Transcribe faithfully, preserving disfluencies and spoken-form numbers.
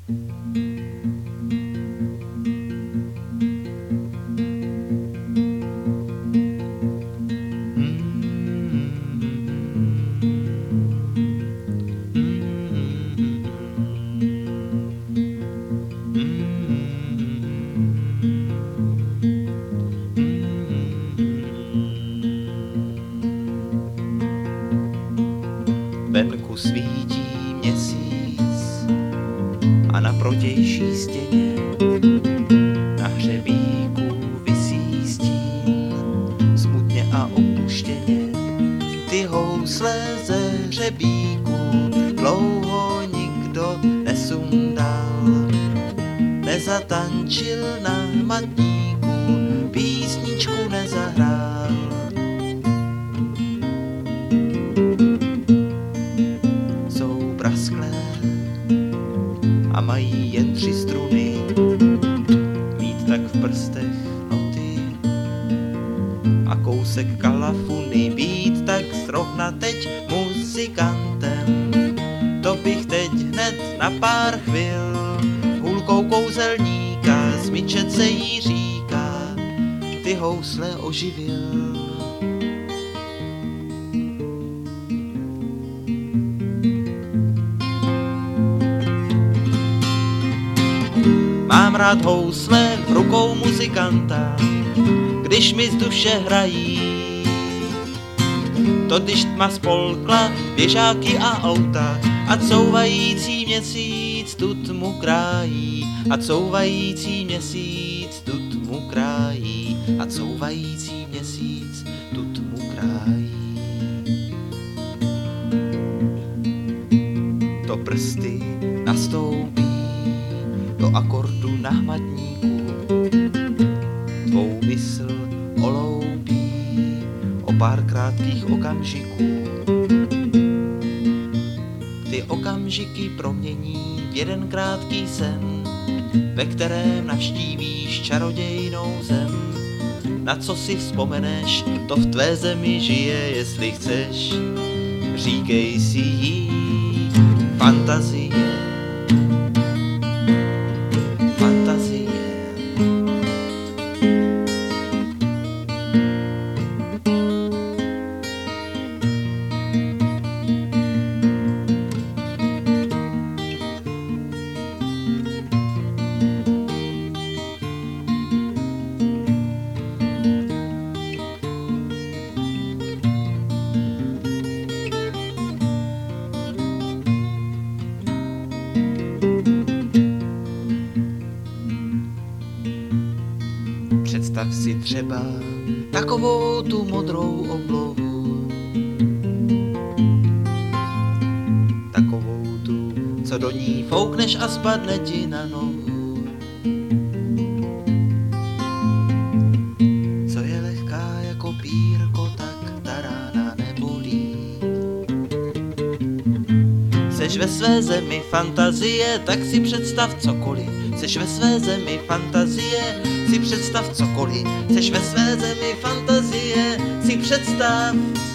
Venku svítí měsíc a na protější stěně na hřebíku visí stín, smutně a opuštěně. Ty housle ze hřebíku dlouho nikdo nesundal, nezatančil na matníku, písničku nezahrál. Prasklé a mají jen tři struny, mít tak v prstech noty a kousek kalafuny, být tak zrovna teď muzikantem. To bych teď hned na pár chvil hůlkou kouzelníka smyčet se jí říká, ty housle oživil. Mám rád housle v rukou muzikanta, když mi z duše hrají. To když tma spolkla běžáky a auta a couvající měsíc tu tmu krájí. A couvající měsíc tu tmu krájí. A couvající měsíc tu tmu krájí. To prsty nastoupí do akordu na hmatníku, tvou mysl oloupí o pár krátkých okamžiků. Ty okamžiky promění v jeden krátký sen, ve kterém navštívíš čarodějnou zem. Na co si vzpomeneš, to v tvé zemi žije, jestli chceš, říkej si jí fantazie. Představ si třeba takovou tu modrou oblohu, takovou tu, co do ní foukneš a spadne ti na nohu. Co je lehká jako pírko, tak ta rána nebolí. Seš ve své zemi fantazie, tak si představ cokoliv. Seš ve své zemi fantazie, si představ cokoliv. Seš ve své zemi fantazie, si představ